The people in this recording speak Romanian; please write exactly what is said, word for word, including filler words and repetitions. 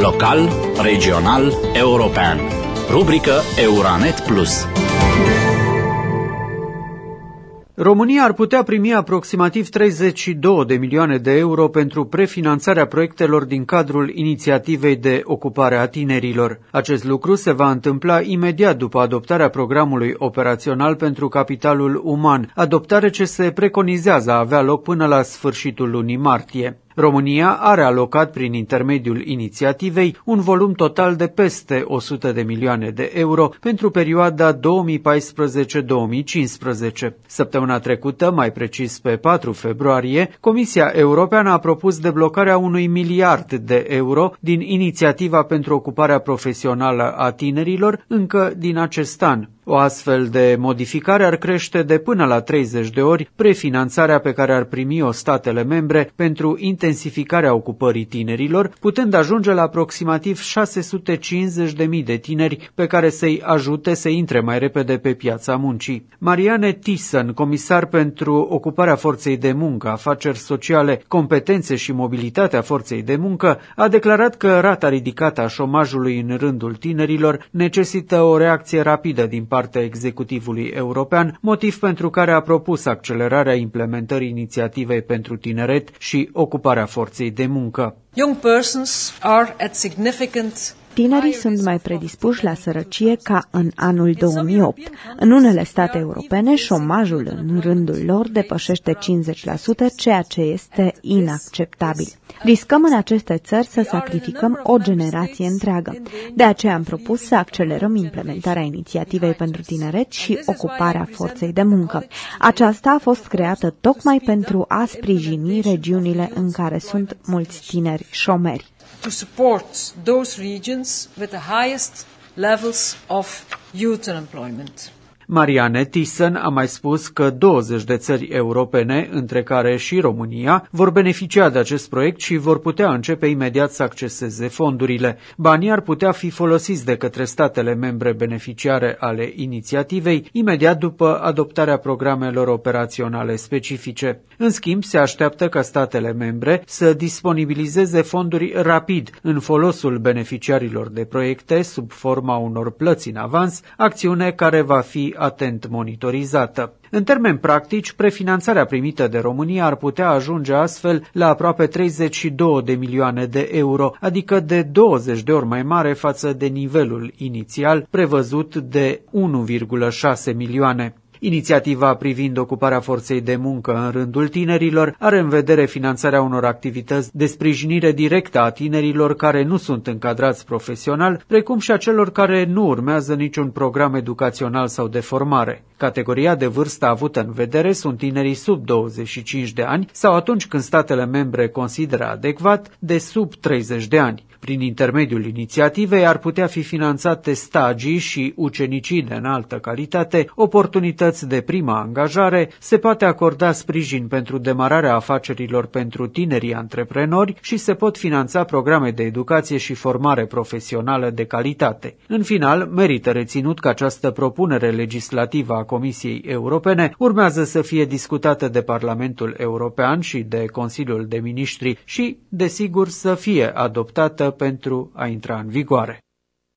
Local, regional, european. Rubrică Euranet Plus. România ar putea primi aproximativ treizeci și două de milioane de euro pentru prefinanțarea proiectelor din cadrul inițiativei de ocupare a tinerilor. Acest lucru se va întâmpla imediat după adoptarea programului operațional pentru capitalul uman, adoptare ce se preconizează a avea loc până la sfârșitul lunii martie. România are alocat prin intermediul inițiativei un volum total de peste o sută de milioane de euro pentru perioada două mii paisprezece două mii cincisprezece. Săptămâna trecută, mai precis pe patru februarie, Comisia Europeană a propus deblocarea unui miliard de euro din inițiativa pentru ocuparea profesională a tinerilor încă din acest an. O astfel de modificare ar crește de până la treizeci de ori prefinanțarea pe care ar primi-o statele membre pentru intensificarea ocupării tinerilor, putând ajunge la aproximativ șase sute cincizeci de mii de tineri pe care să-i ajute să intre mai repede pe piața muncii. Marianne Thyssen, comisar pentru ocuparea forței de muncă, afaceri sociale, competențe și mobilitatea forței de muncă, a declarat că rata ridicată a șomajului în rândul tinerilor necesită o reacție rapidă din partea executivului european, motiv pentru care a propus accelerarea implementării inițiativei pentru tineret și ocuparea forței de muncă. Young persons are at significant Tinerii sunt mai predispuși la sărăcie ca în anul două mii opt. În unele state europene, șomajul în rândul lor depășește cincizeci la sută, ceea ce este inacceptabil. Riscăm în aceste țări să sacrificăm o generație întreagă. De aceea am propus să accelerăm implementarea inițiativei pentru tineret și ocuparea forței de muncă. Aceasta a fost creată tocmai pentru a sprijini regiunile în care sunt mulți tineri șomeri. To support those regions with the highest levels of youth unemployment. Marianne Thyssen a mai spus că douăzeci de țări europene, între care și România, vor beneficia de acest proiect și vor putea începe imediat să acceseze fondurile. Banii ar putea fi folosiți de către statele membre beneficiare ale inițiativei, imediat după adoptarea programelor operaționale specifice. În schimb, se așteaptă ca statele membre să disponibilizeze fonduri rapid în folosul beneficiarilor de proiecte sub forma unor plăți în avans, acțiune care va fi atent monitorizată. În termeni practici, prefinanțarea primită de România ar putea ajunge astfel la aproape treizeci și două de milioane de euro, adică de douăzeci de ori mai mare față de nivelul inițial prevăzut de unu virgulă șase milioane. Inițiativa privind ocuparea forței de muncă în rândul tinerilor are în vedere finanțarea unor activități de sprijinire directă a tinerilor care nu sunt încadrați profesional, precum și a celor care nu urmează niciun program educațional sau de formare. Categoria de vârstă avută în vedere sunt tinerii sub douăzeci și cinci de ani sau atunci când statele membre consideră adecvat de sub treizeci de ani. Prin intermediul inițiativei ar putea fi finanțate stagii și ucenicii de înaltă calitate, oportunități de primă angajare, se poate acorda sprijin pentru demararea afacerilor pentru tinerii antreprenori și se pot finanța programe de educație și formare profesională de calitate. În final, merită reținut că această propunere legislativă a Comisiei Europene urmează să fie discutată de Parlamentul European și de Consiliul de Ministri și, desigur, să fie adoptată pentru a intra în vigoare.